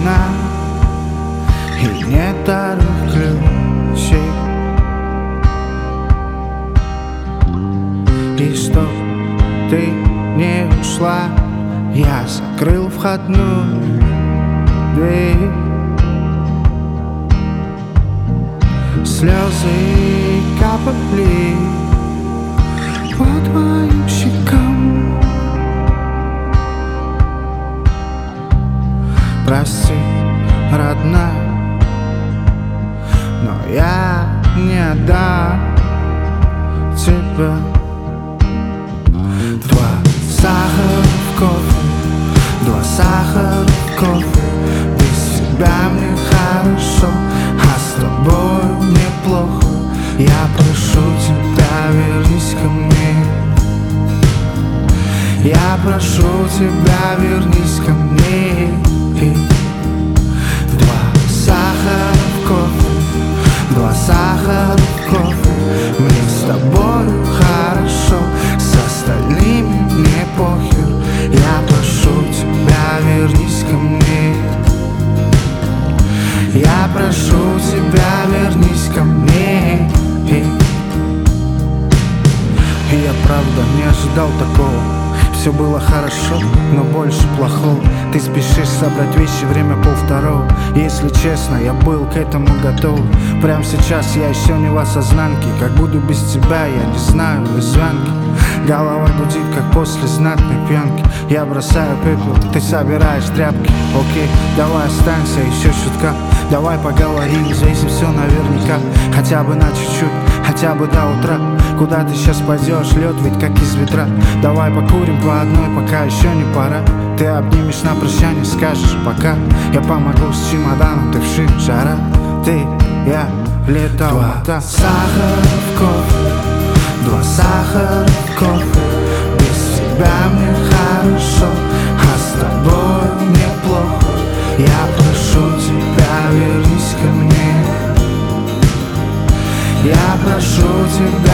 одна, и нет вторых ключей. И чтоб ты не ушла, я закрыл входную дверь. Слезы капали по твоим щекам. Прости, родная, но я не отдам тебя. Два сахара в кофе, два сахара в кофе. Без тебя мне хорошо, а с тобой мне плохо. Я прошу тебя, вернись ко мне. Я прошу тебя, вернись ко мне. Два сахара в кофе, два сахара в кофе. Мне с тобой хорошо, с остальными мне похер. Я прошу тебя, вернись ко мне. Я прошу тебя, вернись ко мне. И я правда не ожидал такого. Все было хорошо, но больше плохого. Ты спешишь собрать вещи, время 1:30. Если честно, я был к этому готов. Прямо сейчас я еще не в осознанке. Как буду без тебя, я не знаю, везвянки. Голова гудит, как после знатной пьянки. Я бросаю пепел, ты собираешь тряпки. Окей, давай останься еще чутка. Давай поговорим, взвесим все наверняка. Хотя бы на чуть-чуть, хотя бы до утра. Куда ты сейчас пойдешь, лед ведь как из ветра. Давай покурим по одной, пока еще не пора. Ты обнимешь на прощание, скажешь пока. Я помогу с чемоданом, ты вши, жара. Ты, я, лето, два сахара в кофе, два сахара в кофе. Без тебя мне хорошо, а с тобой мне плохо. Я прошу тебя, вернись ко мне. Я прошу тебя,